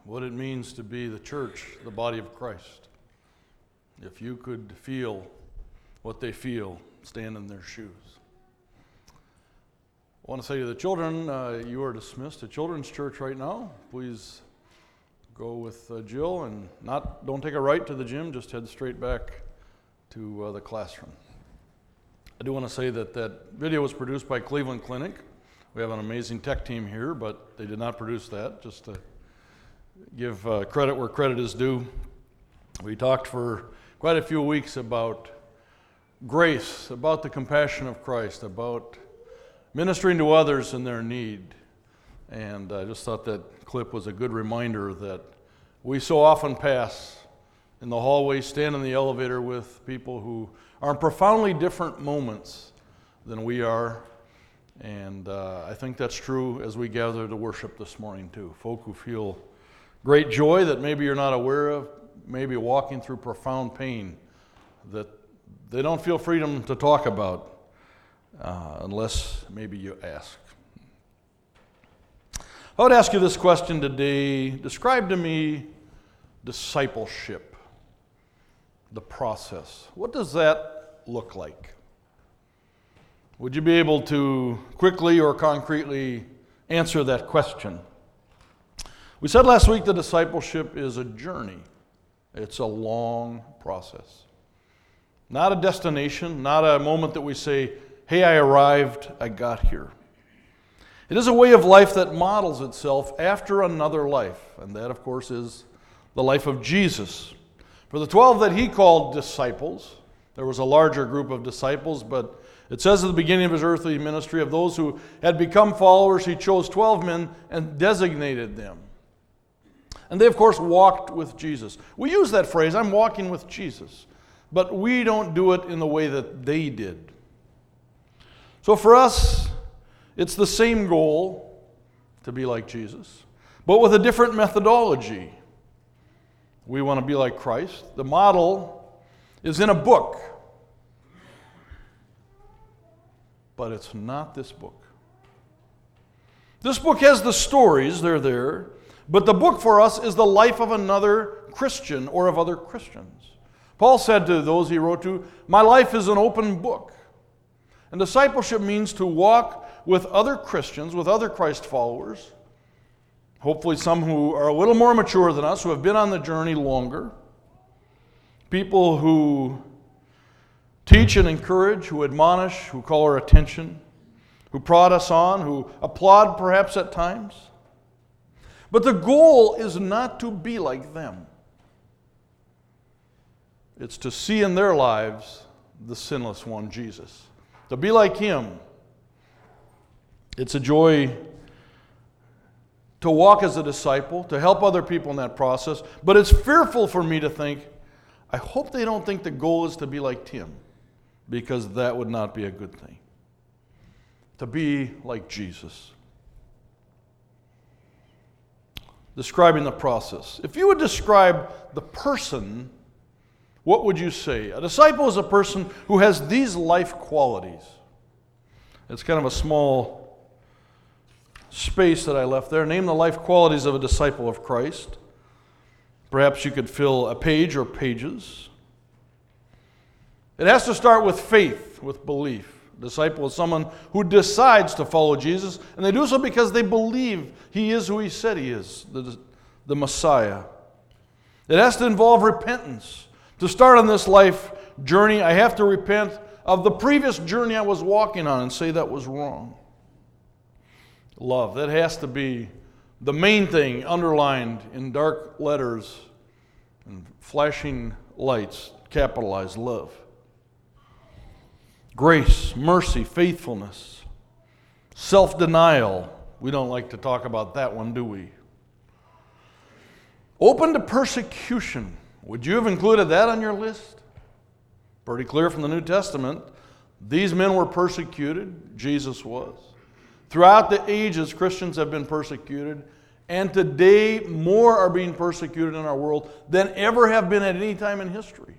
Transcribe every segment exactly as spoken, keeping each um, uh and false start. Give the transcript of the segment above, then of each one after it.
what it means to be the church, the body of Christ. If you could feel what they feel, stand in their shoes. I want to say to the children, uh, you are dismissed to Children's Church right now. Please go with uh, Jill and not don't take a right to the gym, just head straight back to uh, the classroom. I do want to say that that video was produced by Cleveland Clinic. We have an amazing tech team here, but they did not produce that, just to give uh, credit where credit is due. We talked for quite a few weeks about grace, about the compassion of Christ, about ministering to others in their need. And I just thought that clip was a good reminder that we so often pass in the hallway, stand in the elevator with people who are in profoundly different moments than we are. And uh, I think that's true as we gather to worship this morning too. Folk who feel great joy that maybe you're not aware of, maybe walking through profound pain that they don't feel freedom to talk about uh, unless maybe you ask. I would ask you this question today. Describe to me discipleship, the process. What does that look like? Would you be able to quickly or concretely answer that question? We said last week that discipleship is a journey. It's a long process. Not a destination, not a moment that we say, hey, I arrived, I got here. It is a way of life that models itself after another life, and that, of course, is the life of Jesus. For the twelve that he called disciples, there was a larger group of disciples, but it says at the beginning of his earthly ministry, of those who had become followers, he chose twelve men and designated them. And they, of course, walked with Jesus. We use that phrase, I'm walking with Jesus, but we don't do it in the way that they did. So for us, it's the same goal, to be like Jesus, but with a different methodology. We want to be like Christ. The model is in a book, but it's not this book. This book has the stories, they're there, but the book for us is the life of another Christian or of other Christians. Paul said to those he wrote to, my life is an open book. And discipleship means to walk with other Christians, with other Christ followers, hopefully some who are a little more mature than us, who have been on the journey longer, people who teach and encourage, who admonish, who call our attention, who prod us on, who applaud perhaps at times. But the goal is not to be like them. It's to see in their lives the sinless one, Jesus. To be like him. It's a joy to walk as a disciple, to help other people in that process, but it's fearful for me to think, I hope they don't think the goal is to be like Tim, because that would not be a good thing. To be like Jesus. Describing the process. If you would describe the person, what would you say? A disciple is a person who has these life qualities. It's kind of a small space that I left there. Name the life qualities of a disciple of Christ. Perhaps you could fill a page or pages. It has to start with faith, with belief. A disciple is someone who decides to follow Jesus, and they do so because they believe he is who he said he is, the, the Messiah. It has to involve repentance. To start on this life journey, I have to repent of the previous journey I was walking on and say that was wrong. Love, that has to be the main thing underlined in dark letters and flashing lights, capitalized love. Grace, mercy, faithfulness, self-denial. We don't like to talk about that one, do we? Open to persecution. Would you have included that on your list? Pretty clear from the New Testament. These men were persecuted. Jesus was. Throughout the ages, Christians have been persecuted. And today, more are being persecuted in our world than ever have been at any time in history.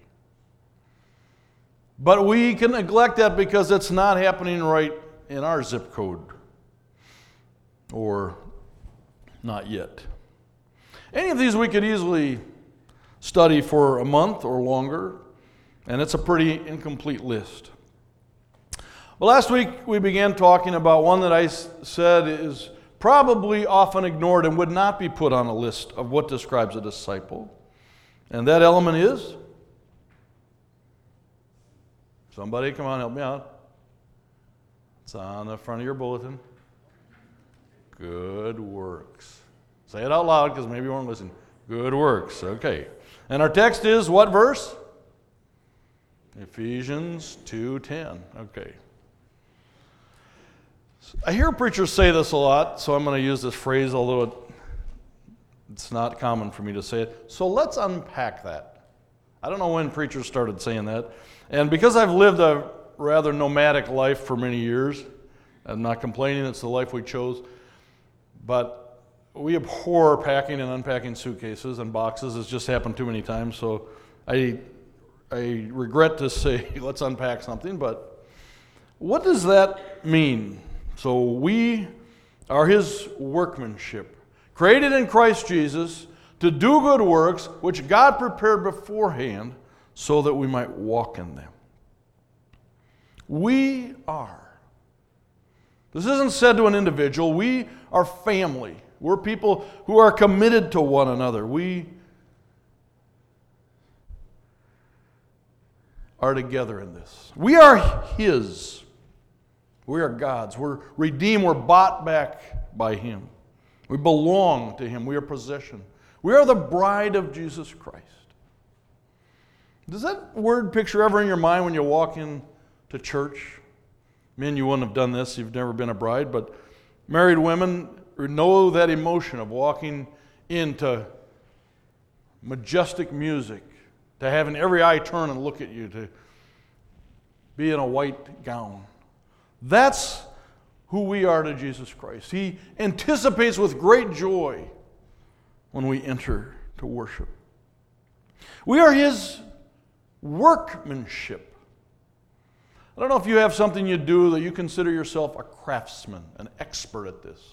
But we can neglect that because it's not happening right in our zip code. Or not yet. Any of these we could easily study for a month or longer, and it's a pretty incomplete list. Well, last week we began talking about one that I said is probably often ignored and would not be put on a list of what describes a disciple. And that element is? Somebody come on, help me out. It's on the front of your bulletin. Good works. Say it out loud because maybe you weren't listening. Good works. Okay. And our text is what verse? Ephesians two ten. Okay. I hear preachers say this a lot, so I'm going to use this phrase, although it, it's not common for me to say it. So let's unpack that. I don't know when preachers started saying that. And because I've lived a rather nomadic life for many years, I'm not complaining, it's the life we chose, but we abhor packing and unpacking suitcases and boxes. It's just happened too many times, so I, I regret to say let's unpack something, but what does that mean? So we are His workmanship, created in Christ Jesus to do good works, which God prepared beforehand so that we might walk in them. We are. This isn't said to an individual. We are family. We're people who are committed to one another. We are together in this. We are His. We are God's. We're redeemed. We're bought back by Him. We belong to Him. We are possession. We are the bride of Jesus Christ. Does that word picture ever in your mind when you walk into church? Men, you wouldn't have done this. You've never been a bride. But married women know that emotion of walking into majestic music, to having every eye turn and look at you, to be in a white gown. That's who we are to Jesus Christ. He anticipates with great joy when we enter to worship. We are His workmanship. I don't know if you have something you do that you consider yourself a craftsman, an expert at this.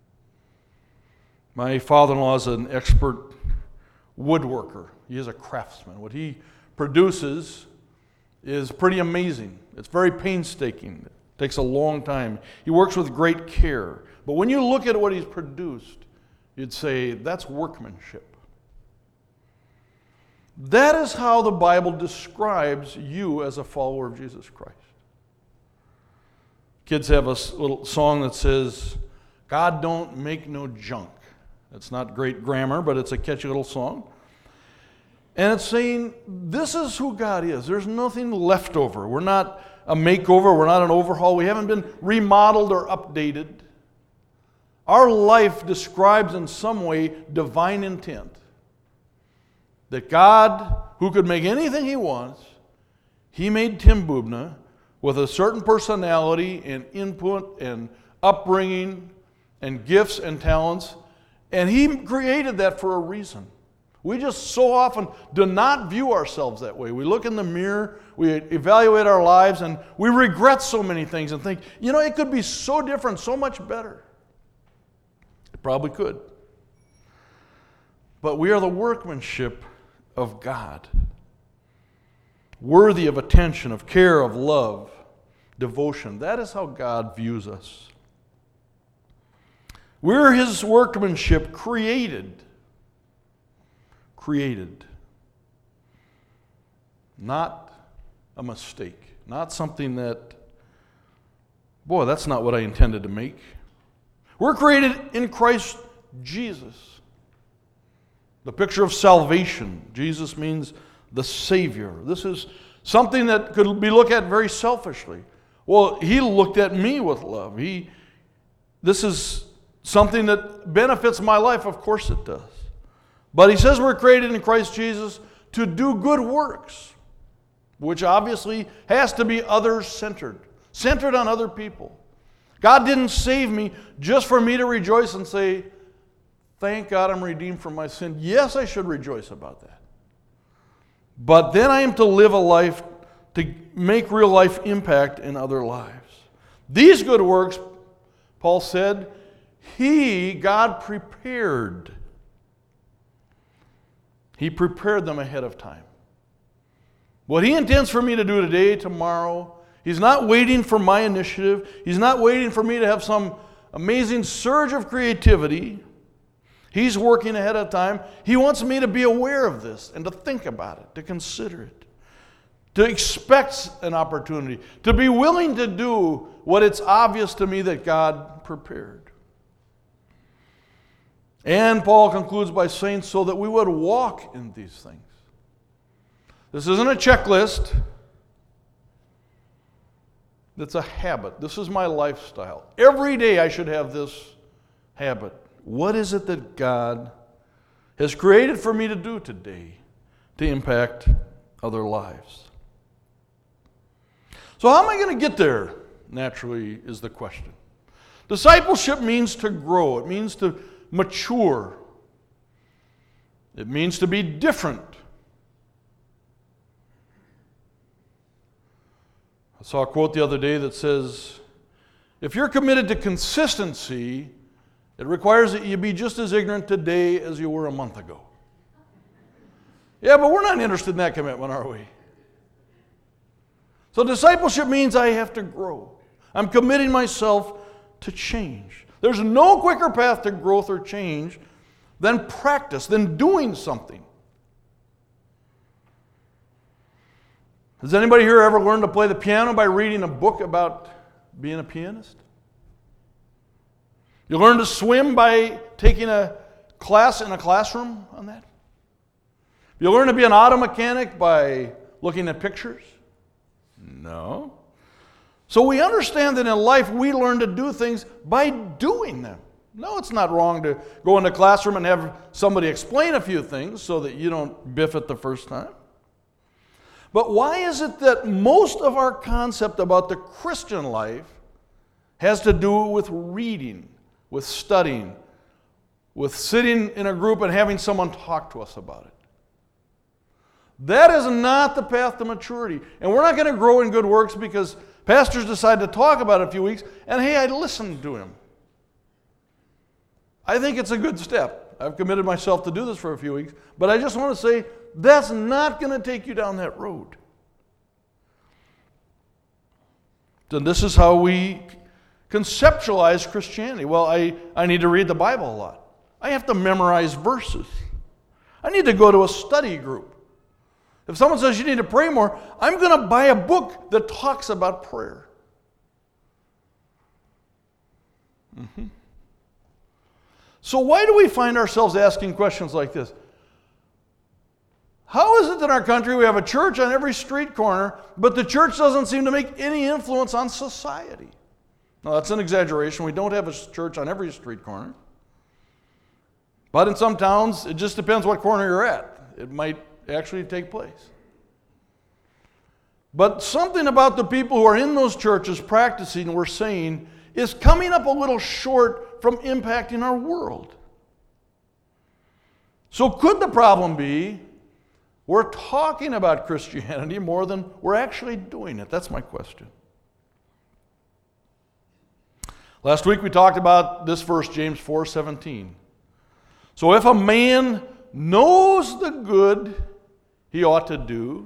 My father-in-law is an expert woodworker. He is a craftsman. What he produces is pretty amazing. It's very painstaking. It takes a long time. He works with great care. But when you look at what he's produced, you'd say, that's workmanship. That is how the Bible describes you as a follower of Jesus Christ. Kids have a little song that says, God don't make no junk. It's not great grammar, but it's a catchy little song. And it's saying, this is who God is. There's nothing left over. We're not a makeover. We're not an overhaul. We haven't been remodeled or updated. Our life describes in some way divine intent. That God, who could make anything He wants, He made Tim Bubna with a certain personality and input and upbringing and gifts and talents, and He created that for a reason. We just so often do not view ourselves that way. We look in the mirror, we evaluate our lives, and we regret so many things and think, you know, it could be so different, so much better. It probably could. But we are the workmanship of God, worthy of attention, of care, of love, devotion. That is how God views us. We're His workmanship, created. Created. Not a mistake. Not something that, boy, that's not what I intended to make. We're created in Christ Jesus. The picture of salvation. Jesus means the Savior. This is something that could be looked at very selfishly. Well, He looked at me with love. He, this is something that benefits my life. Of course it does. But He says we're created in Christ Jesus to do good works, which obviously has to be others-centered, centered on other people. God didn't save me just for me to rejoice and say, thank God I'm redeemed from my sin. Yes, I should rejoice about that. But then I am to live a life to make real life impact in other lives. These good works, Paul said, He, God, prepared. He prepared them ahead of time. What He intends for me to do today, tomorrow, He's not waiting for my initiative. He's not waiting for me to have some amazing surge of creativity. He's working ahead of time. He wants me to be aware of this and to think about it, to consider it, to expect an opportunity, to be willing to do what it's obvious to me that God prepared. And Paul concludes by saying, so that we would walk in these things. This isn't a checklist. It's a habit. This is my lifestyle. Every day I should have this habit. What is it that God has created for me to do today to impact other lives? So how am I going to get there? Naturally is the question. Discipleship means to grow. It means to mature. It means to be different. I saw a quote the other day that says, if you're committed to consistency, it requires that you be just as ignorant today as you were a month ago. Yeah, but we're not interested in that commitment, are we? So discipleship means I have to grow. I'm committing myself to change. There's no quicker path to growth or change than practice, than doing something. Has anybody here ever learned to play the piano by reading a book about being a pianist? You learn to swim by taking a class in a classroom on that? You learn to be an auto mechanic by looking at pictures? No. So we understand that in life we learn to do things by doing them. No, it's not wrong to go into a classroom and have somebody explain a few things so that you don't biff it the first time. But why is it that most of our concept about the Christian life has to do with reading, with studying, with sitting in a group and having someone talk to us about it? That is not the path to maturity. And we're not going to grow in good works because pastors decide to talk about it a few weeks, and hey, I listened to him. I think it's a good step. I've committed myself to do this for a few weeks, but I just want to say that's not going to take you down that road. And this is how we conceptualize Christianity. Well, I, I need to read the Bible a lot. I have to memorize verses. I need to go to a study group. If someone says you need to pray more, I'm going to buy a book that talks about prayer. Mm-hmm. So why do we find ourselves asking questions like this? How is it that in our country we have a church on every street corner, but the church doesn't seem to make any influence on society? Now, that's an exaggeration. We don't have a church on every street corner. But in some towns, it just depends what corner you're at. It might actually take place. But something about the people who are in those churches practicing, we're saying, is coming up a little short from impacting our world. So could the problem be we're talking about Christianity more than we're actually doing it? That's my question. Last week we talked about this verse, James four seventeen. So if a man knows the good he ought to do,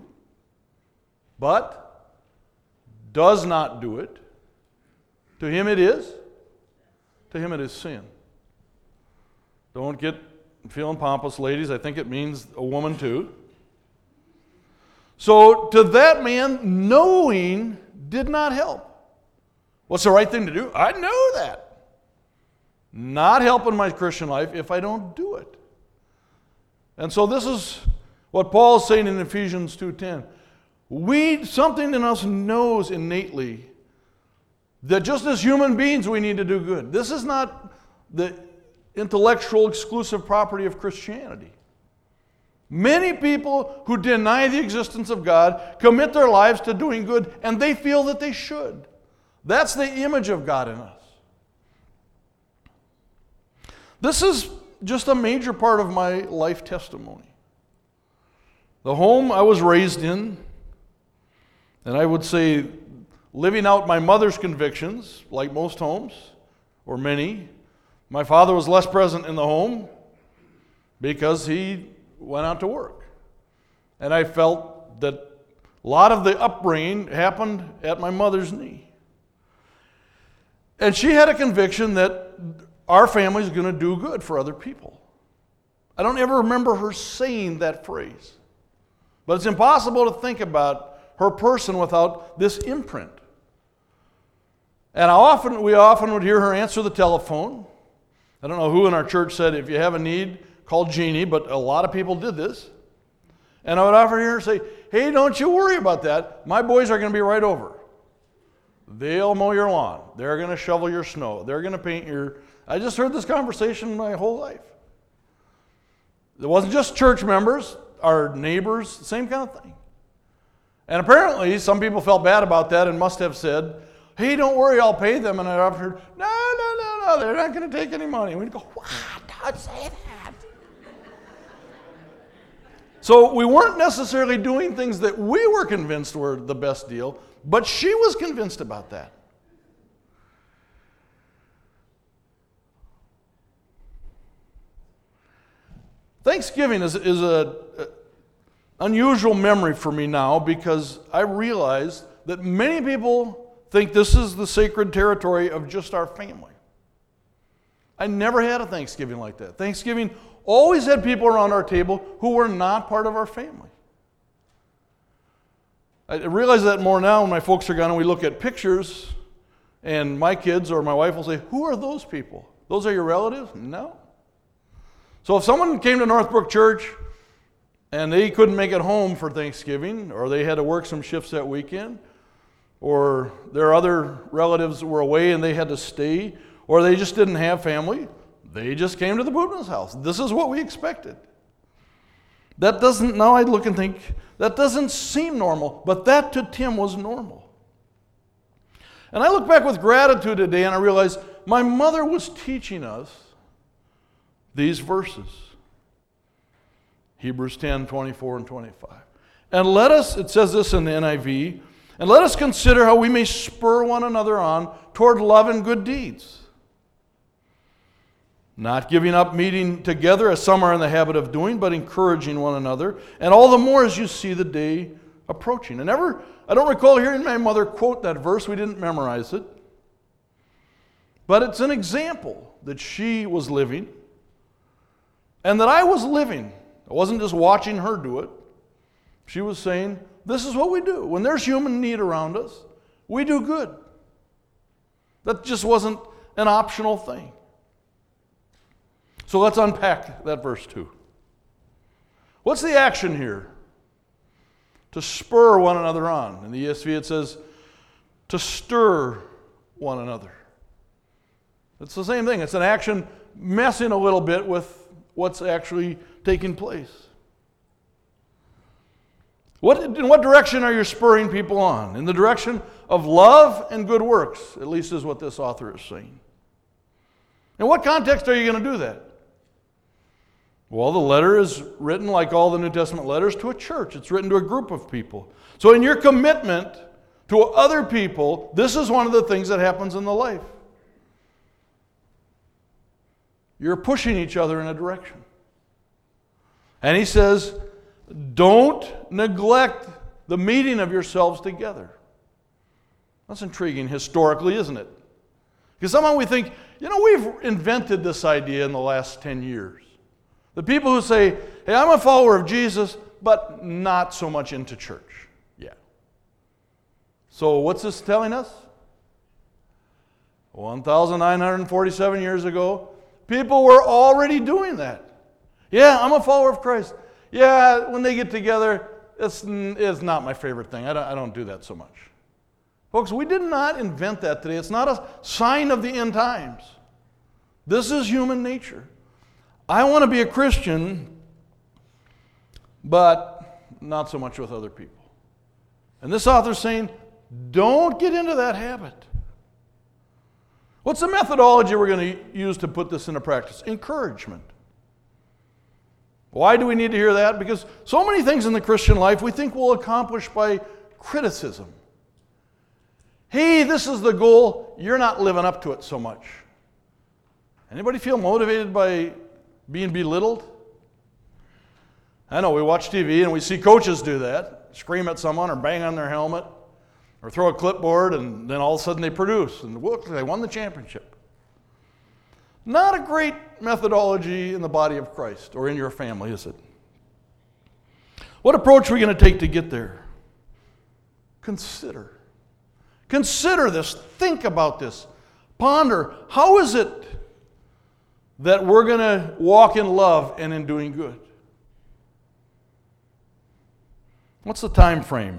but does not do it, to him it is, to him it is sin. Don't get feeling pompous, ladies. I think it means a woman too. So to that man, knowing did not help. What's the right thing to do? I know that. Not help in my Christian life if I don't do it. And so this is what Paul is saying in Ephesians two ten. We, something in us knows innately that just as human beings we need to do good. This is not the intellectual exclusive property of Christianity. Many people who deny the existence of God commit their lives to doing good, and they feel that they should. That's the image of God in us. This is just a major part of my life testimony. The home I was raised in, and I would say living out my mother's convictions, like most homes, or many. My father was less present in the home because he went out to work. And I felt that a lot of the upbringing happened at my mother's knee. And she had a conviction that our family is going to do good for other people. I don't ever remember her saying that phrase. But it's impossible to think about her person without this imprint. And I often, we often would hear her answer the telephone. I don't know who in our church said, if you have a need, call Jeannie, but a lot of people did this. And I would often hear her say, hey, don't you worry about that. My boys are going to be right over. They'll mow your lawn. They're going to shovel your snow. They're going to paint your... I just heard this conversation my whole life. It wasn't just church members, our neighbors, same kind of thing. And apparently, some people felt bad about that and must have said, hey, don't worry, I'll pay them. And I often heard, no, no, no, no, they're not going to take any money. And we'd go, what? Don't say that. So we weren't necessarily doing things that we were convinced were the best deal, but she was convinced about that. Thanksgiving is, is a, a unusual memory for me now because I realize that many people think this is the sacred territory of just our family. I never had a Thanksgiving like that. Thanksgiving always had people around our table who were not part of our family. I realize that more now when my folks are gone and we look at pictures and my kids or my wife will say, who are those people? Those are your relatives? No. So if someone came to Northbrook Church and they couldn't make it home for Thanksgiving, or they had to work some shifts that weekend, or their other relatives were away and they had to stay, or they just didn't have family, they just came to the Boobness house. This is what we expected. That doesn't, now I look and think, that doesn't seem normal, but that to Tim was normal. And I look back with gratitude today and I realize my mother was teaching us these verses. Hebrews ten, twenty-four and twenty-five. And let us, it says this in the N I V, and let us consider how we may spur one another on toward love and good deeds. Not giving up meeting together as some are in the habit of doing, but encouraging one another, and all the more as you see the day approaching. And ever, I don't recall hearing my mother quote that verse. We didn't memorize it. But it's an example that she was living and that I was living. I wasn't just watching her do it. She was saying, this is what we do. When there's human need around us, we do good. That just wasn't an optional thing. So let's unpack that verse too. What's the action here? To spur one another on. In the E S V it says, to stir one another. It's the same thing. It's an action messing a little bit with what's actually taking place. What, in what direction are you spurring people on? In the direction of love and good works, at least is what this author is saying. In what context are you going to do that? Well, the letter is written, like all the New Testament letters, to a church. It's written to a group of people. So in your commitment to other people, this is one of the things that happens in the life. You're pushing each other in a direction. And he says, don't neglect the meeting of yourselves together. That's intriguing historically, isn't it? Because somehow we think, you know, we've invented this idea in the last ten years. The people who say, hey, I'm a follower of Jesus, but not so much into church. Yeah. So what's this telling us? one thousand nine hundred forty-seven years ago, people were already doing that. Yeah, I'm a follower of Christ. Yeah, when they get together, it's, it's not my favorite thing. I don't, I don't do that so much. Folks, we did not invent that today. It's not a sign of the end times. This is human nature. I want to be a Christian, but not so much with other people. And this author's saying, don't get into that habit. What's the methodology we're going to use to put this into practice? Encouragement. Why do we need to hear that? Because so many things in the Christian life we think we'll accomplish by criticism. Hey, this is the goal. You're not living up to it so much. Anybody feel motivated by being belittled? I know we watch T V and we see coaches do that, scream at someone or bang on their helmet or throw a clipboard, and then all of a sudden they produce and look, they won the championship. Not a great methodology in the body of Christ or in your family, is it? What approach are we going to take to get there? Consider. Consider this. Think about this. Ponder. How is it that we're going to walk in love and in doing good? What's the time frame?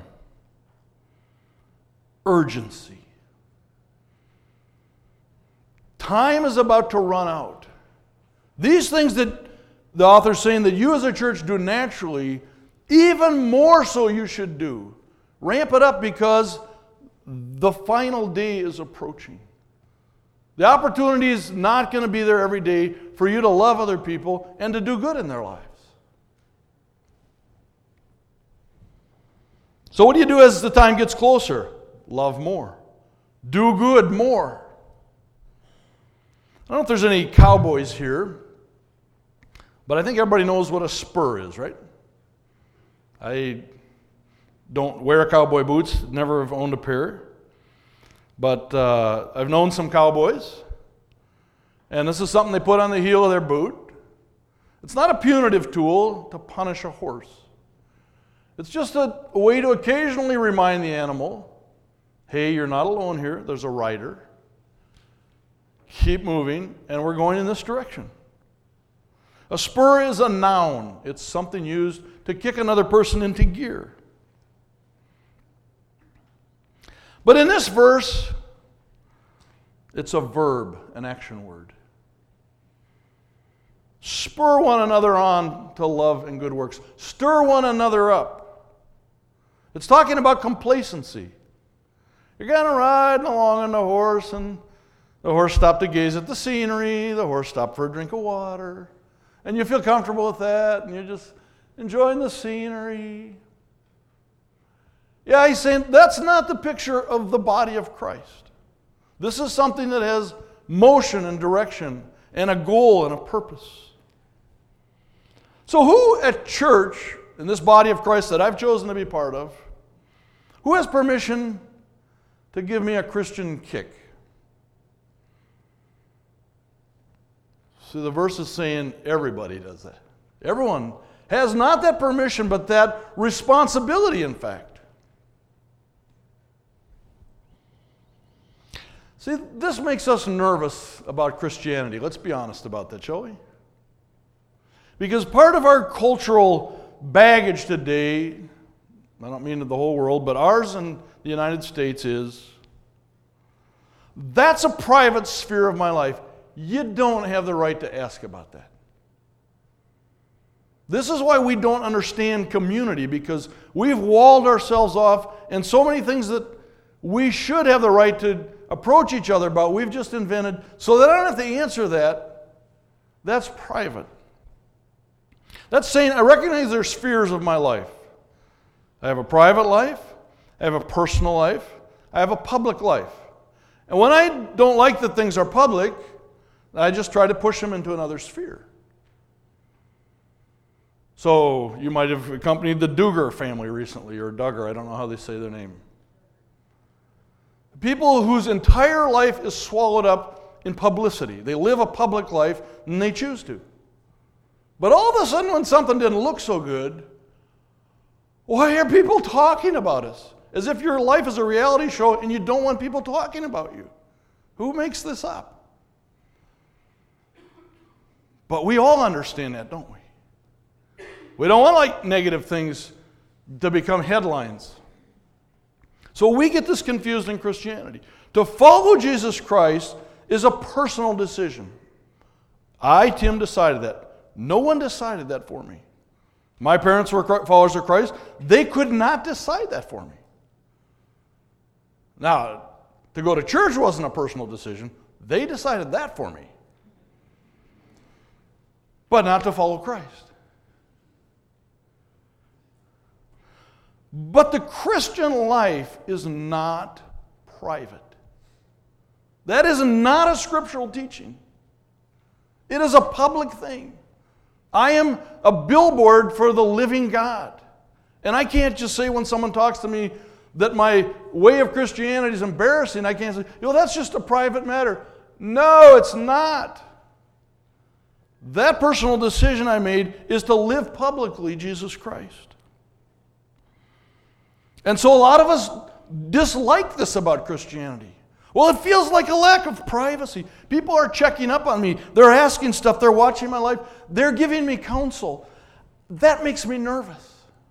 Urgency. Time is about to run out. These things that the author's saying that you as a church do naturally, even more so you should do. Ramp it up because the final day is approaching. The opportunity is not going to be there every day for you to love other people and to do good in their lives. So what do you do as the time gets closer? Love more. Do good more. I don't know if there's any cowboys here, but I think everybody knows what a spur is, right? I don't wear cowboy boots, never have owned a pair, but uh, I've known some cowboys, and this is something they put on the heel of their boot. It's not a punitive tool to punish a horse. It's just a, a way to occasionally remind the animal, hey, you're not alone here, there's a rider. Keep moving, and we're going in this direction. A spur is a noun. It's something used to kick another person into gear. But in this verse, it's a verb, an action word. Spur one another on to love and good works. Stir one another up. It's talking about complacency. You're kind of riding along on the horse, and the horse stopped to gaze at the scenery. The horse stopped for a drink of water. And you feel comfortable with that, and you're just enjoying the scenery. Yeah, he's saying that's not the picture of the body of Christ. This is something that has motion and direction and a goal and a purpose. So who at church, in this body of Christ that I've chosen to be part of, who has permission to give me a Christian kick? See, the verse is saying everybody does that. Everyone has not that permission, but that responsibility, in fact. See, this makes us nervous about Christianity. Let's be honest about that, shall we? Because part of our cultural baggage today, I don't mean the whole world, but ours in the United States is, that's a private sphere of my life. You don't have the right to ask about that. This is why we don't understand community, because we've walled ourselves off, and so many things that we should have the right to approach each other about, we've just invented so that I don't have to answer that. That's private. That's saying I recognize there's spheres of my life. I have a private life, I have a personal life, I have a public life. And when I don't like that things are public, I just try to push them into another sphere. So you might have accompanied the Duggar family recently, or Duggar, I don't know how they say their name. People whose entire life is swallowed up in publicity. They live a public life, and they choose to. But all of a sudden, when something didn't look so good, why are people talking about us? As if your life is a reality show and you don't want people talking about you. Who makes this up? But we all understand that, don't we? We don't want like negative things to become headlines. So we get this confused in Christianity. To follow Jesus Christ is a personal decision. I, Tim, decided that. No one decided that for me. My parents were followers of Christ. They could not decide that for me. Now, to go to church wasn't a personal decision. They decided that for me. But not to follow Christ. But the Christian life is not private. That is not a scriptural teaching. It is a public thing. I am a billboard for the living God. And I can't just say when someone talks to me that my way of Christianity is embarrassing, I can't say, you know, that's just a private matter. No, it's not. That personal decision I made is to live publicly Jesus Christ. And so a lot of us dislike this about Christianity. Well, it feels like a lack of privacy. People are checking up on me. They're asking stuff. They're watching my life. They're giving me counsel. That makes me nervous.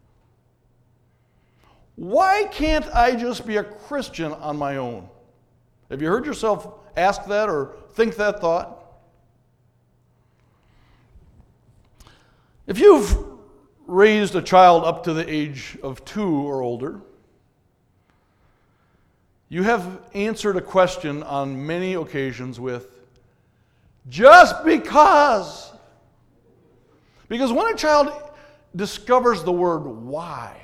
Why can't I just be a Christian on my own? Have you heard yourself ask that or think that thought? If you've raised a child up to the age of two or older, you have answered a question on many occasions with, just because. Because when a child discovers the word why,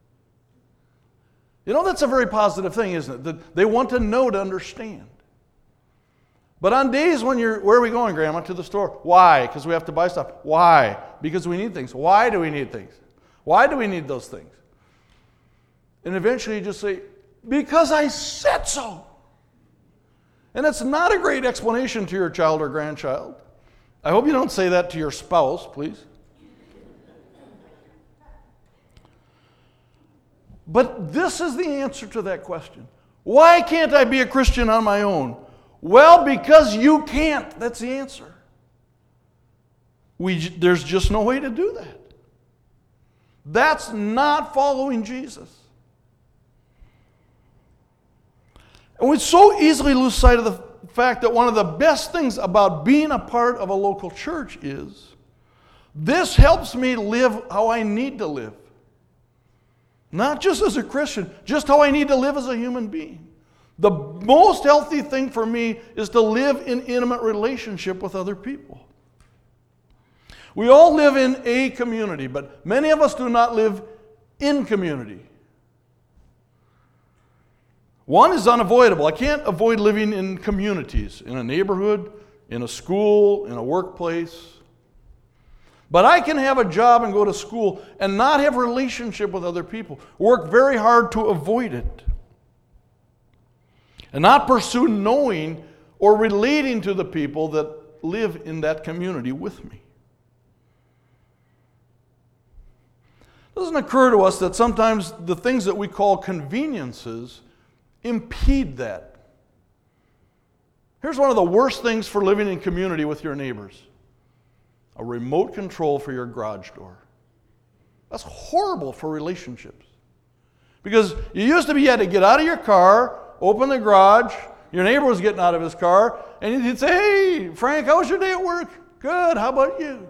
you know, that's a very positive thing, isn't it? That they want to know to understand. But on days when you're, where are we going, Grandma? To the store. Why? Because we have to buy stuff. Why? Because we need things. Why do we need things? Why do we need those things? And eventually you just say, because I said so. And it's not a great explanation to your child or grandchild. I hope you don't say that to your spouse, please. But this is the answer to that question. Why can't I be a Christian on my own? Well, because you can't. That's the answer. We, there's just no way to do that. That's not following Jesus. And we so easily lose sight of the fact that one of the best things about being a part of a local church is this helps me live how I need to live. Not just as a Christian, just how I need to live as a human being. The most healthy thing for me is to live in intimate relationship with other people. We all live in a community, but many of us do not live in community. One is unavoidable. I can't avoid living in communities, in a neighborhood, in a school, in a workplace. But I can have a job and go to school and not have a relationship with other people. Work very hard to avoid it. And not pursue knowing or relating to the people that live in that community with me. It doesn't occur to us that sometimes the things that we call conveniences impede that. Here's one of the worst things for living in community with your neighbors. A remote control for your garage door. That's horrible for relationships. Because you used to be, you had to get out of your car, open the garage, your neighbor was getting out of his car, and you'd say, hey, Frank, how was your day at work? Good, how about you?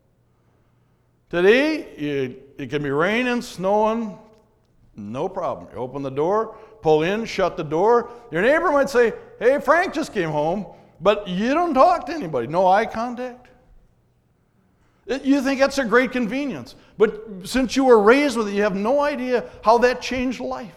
Today, you, it can be raining, snowing, no problem. You open the door, pull in, shut the door. Your neighbor might say, hey, Frank just came home, but you don't talk to anybody. No eye contact. You think that's a great convenience. But since you were raised with it, you have no idea how that changed life.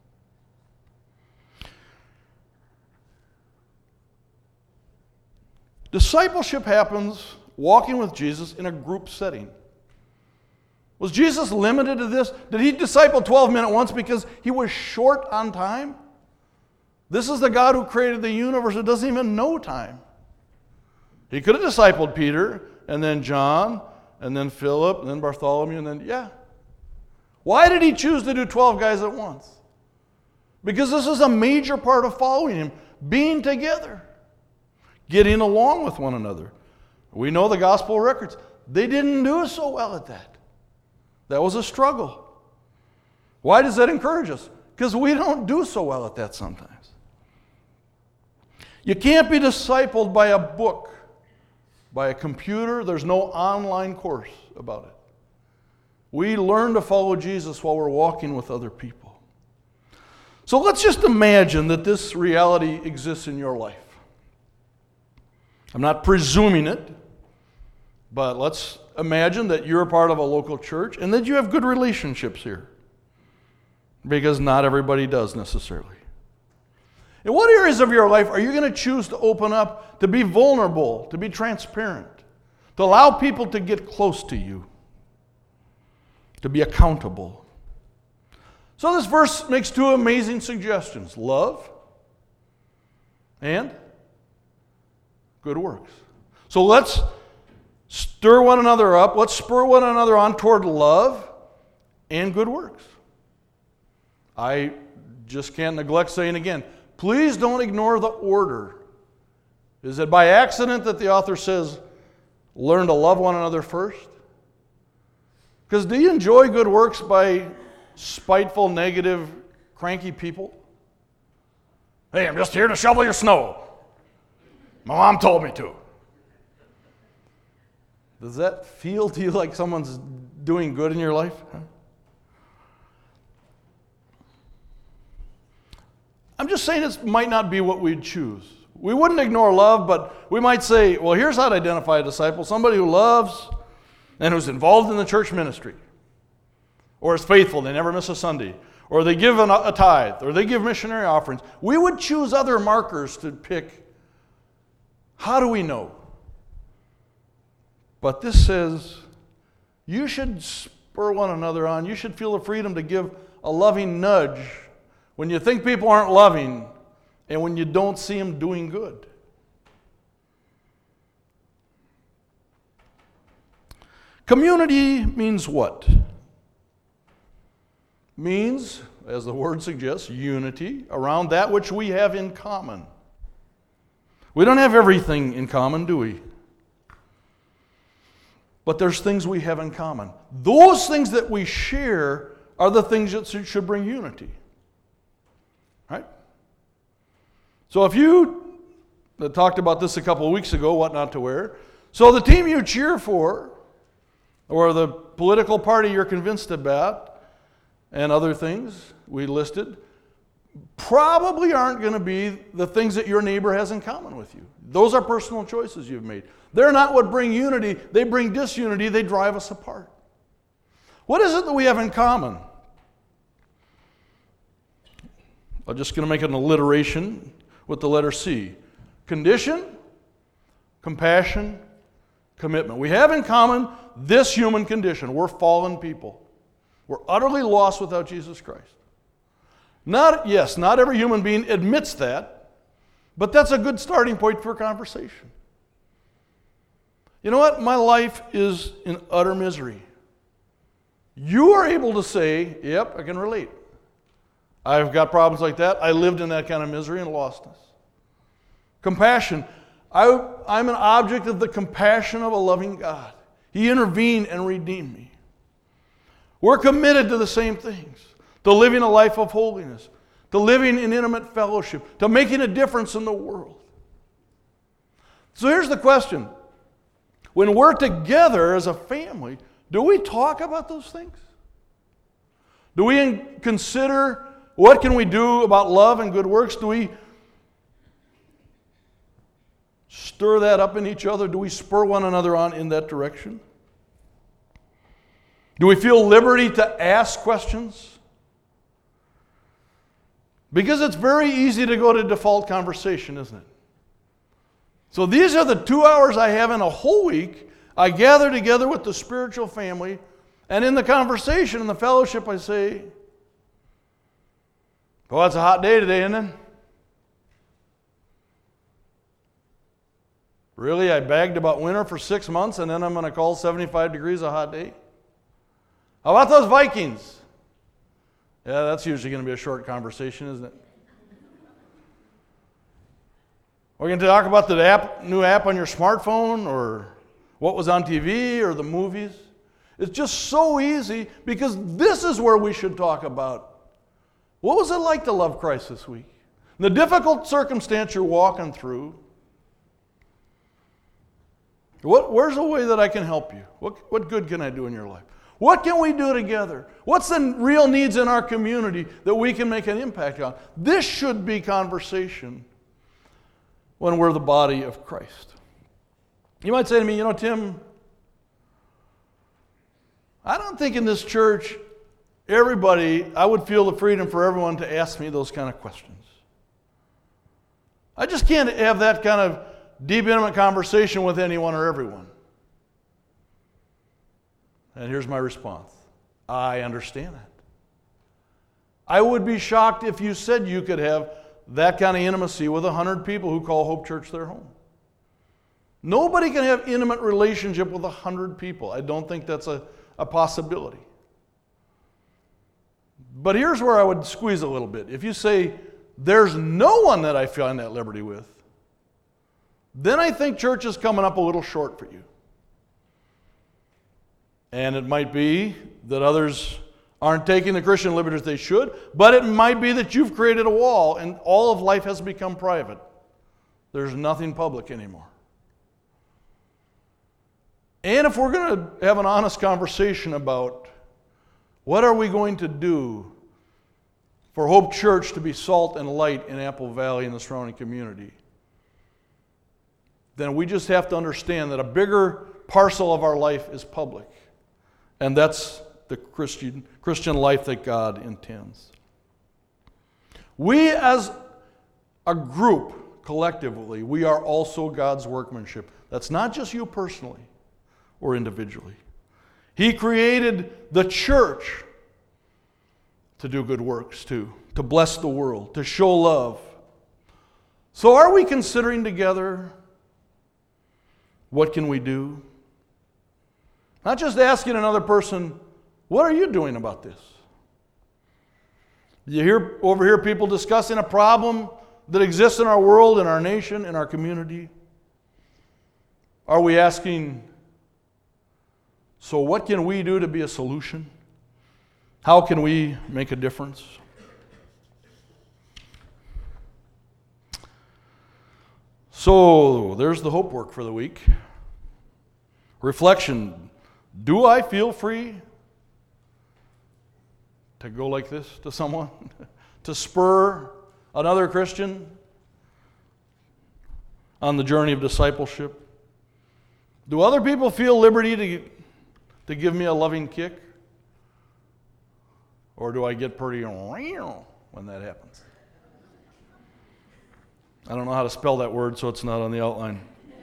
Discipleship happens walking with Jesus in a group setting. Was Jesus limited to this? Did he disciple twelve men at once because he was short on time? This is the God who created the universe who doesn't even know time. He could have discipled Peter, and then John, and then Philip, and then Bartholomew, and then, yeah. Why did he choose to do twelve guys at once? Because this is a major part of following him, being together, getting along with one another. We know the gospel records. They didn't do so well at that. That was a struggle. Why does that encourage us? Because we don't do so well at that sometimes. You can't be discipled by a book, by a computer. There's no online course about it. We learn to follow Jesus while we're walking with other people. So let's just imagine that this reality exists in your life. I'm not presuming it, but let's imagine that you're a part of a local church and that you have good relationships here. Because not everybody does necessarily. In what areas of your life are you going to choose to open up, to be vulnerable, to be transparent, to allow people to get close to you, to be accountable. So this verse makes two amazing suggestions: love and good works. So let's stir one another up. Let's spur one another on toward love and good works. I just can't neglect saying again, please don't ignore the order. Is it by accident that the author says, learn to love one another first? Because do you enjoy good works by spiteful, negative, cranky people? Hey, I'm just here to shovel your snow. My mom told me to. Does that feel to you like someone's doing good in your life? Huh? I'm just saying this might not be what we'd choose. We wouldn't ignore love, but we might say, well, here's how to identify a disciple: somebody who loves and who's involved in the church ministry, or is faithful, they never miss a Sunday, or they give a tithe, or they give missionary offerings. We would choose other markers to pick. How do we know? But this says you should spur one another on. You should feel the freedom to give a loving nudge when you think people aren't loving and when you don't see them doing good. Community means what? Means, as the word suggests, unity around that which we have in common. We don't have everything in common, do we? But there's things we have in common. Those things that we share are the things that should bring unity. Right? So if you I talked about this a couple of weeks ago, what not to wear. So the team you cheer for, or the political party you're convinced about, and other things we listed, probably aren't going to be the things that your neighbor has in common with you. Those are personal choices you've made. They're not what bring unity. They bring disunity. They drive us apart. What is it that we have in common? I'm just going to make an alliteration with the letter C. Condition, compassion, commitment. We have in common this human condition. We're fallen people. We're utterly lost without Jesus Christ. Not, yes, not every human being admits that, but that's a good starting point for a conversation. You know what? My life is in utter misery. You are able to say, yep, I can relate. I've got problems like that. I lived in that kind of misery and lostness. Compassion. I, I'm an object of the compassion of a loving God. He intervened and redeemed me. We're committed to the same things. To living a life of holiness. To living in intimate fellowship. To making a difference in the world. So here's the question. When we're together as a family, do we talk about those things? Do we consider what can we do about love and good works? Do we stir that up in each other? Do we spur one another on in that direction? Do we feel liberty to ask questions? Because it's very easy to go to default conversation, isn't it? So these are the two hours I have in a whole week. I gather together with the spiritual family, and in the conversation, in the fellowship, I say, well, it's a hot day today, isn't it? Really? I bagged about winter for six months, and then I'm going to call seventy-five degrees a hot day? How about those Vikings? Yeah, that's usually going to be a short conversation, isn't it? We're going to talk about the app, new app on your smartphone, or what was on T V, or the movies. It's just so easy, because this is where we should talk about what was it like to love Christ this week? The difficult circumstance you're walking through. What, where's a way that I can help you? What, what good can I do in your life? What can we do together? What's the real needs in our community that we can make an impact on? This should be conversation when we're the body of Christ. You might say to me, you know, Tim, I don't think in this church everybody, I would feel the freedom for everyone to ask me those kind of questions. I just can't have that kind of deep, intimate conversation with anyone or everyone. And here's my response. I understand that. I would be shocked if you said you could have that kind of intimacy with a hundred people who call Hope Church their home. Nobody can have intimate relationship with a hundred people. I don't think that's a, a possibility. But here's where I would squeeze a little bit. If you say, there's no one that I find that liberty with, then I think church is coming up a little short for you. And it might be that others aren't taking the Christian liberties they should, but it might be that you've created a wall and all of life has become private. There's nothing public anymore. And if we're going to have an honest conversation about what are we going to do for Hope Church to be salt and light in Apple Valley and the surrounding community, then we just have to understand that a bigger parcel of our life is public. And that's the Christian, Christian life that God intends. We as a group, collectively, we are also God's workmanship. That's not just you personally or individually. He created the church to do good works too, to bless the world, to show love. So are we considering together, what can we do? Not just asking another person, what are you doing about this? You hear over here people discussing a problem that exists in our world, in our nation, in our community. Are we asking, so what can we do to be a solution? How can we make a difference? So there's the hope work for the week. Reflection. Do I feel free to go like this to someone? To spur another Christian on the journey of discipleship? Do other people feel liberty to, to give me a loving kick? Or do I get pretty when that happens? I don't know how to spell that word, so it's not on the outline.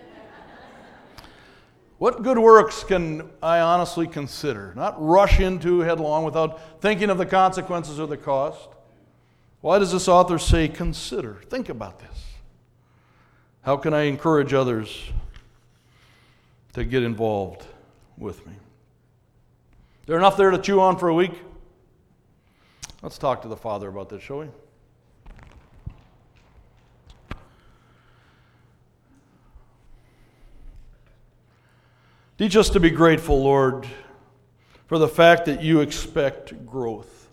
What good works can I honestly consider? Not rush into headlong without thinking of the consequences or the cost. Why does this author say consider? Think about this. How can I encourage others to get involved with me? Is there enough there to chew on for a week? Let's talk to the Father about this, shall we? Teach us to be grateful, Lord, for the fact that you expect growth.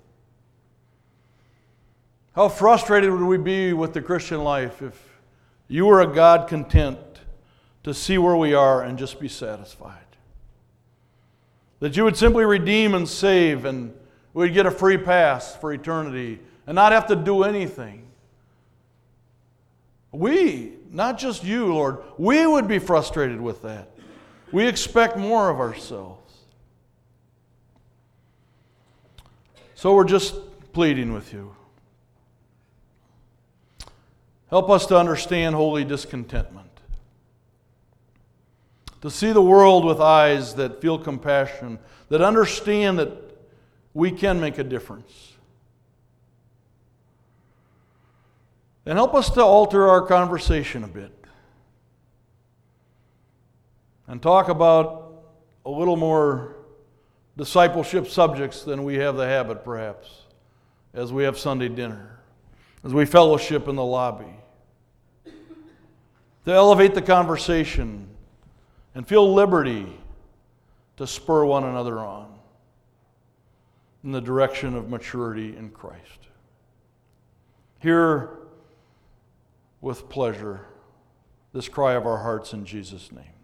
How frustrated would we be with the Christian life if you were a God content to see where we are and just be satisfied? That you would simply redeem and save and we'd get a free pass for eternity and not have to do anything. We, not just you, Lord, we would be frustrated with that. We expect more of ourselves. So we're just pleading with you. Help us to understand holy discontentment. To see the world with eyes that feel compassion, that understand that we can make a difference. And help us to alter our conversation a bit. And talk about a little more discipleship subjects than we have the habit, perhaps, as we have Sunday dinner, as we fellowship in the lobby. To elevate the conversation and feel liberty to spur one another on in the direction of maturity in Christ. Hear with pleasure this cry of our hearts in Jesus' name.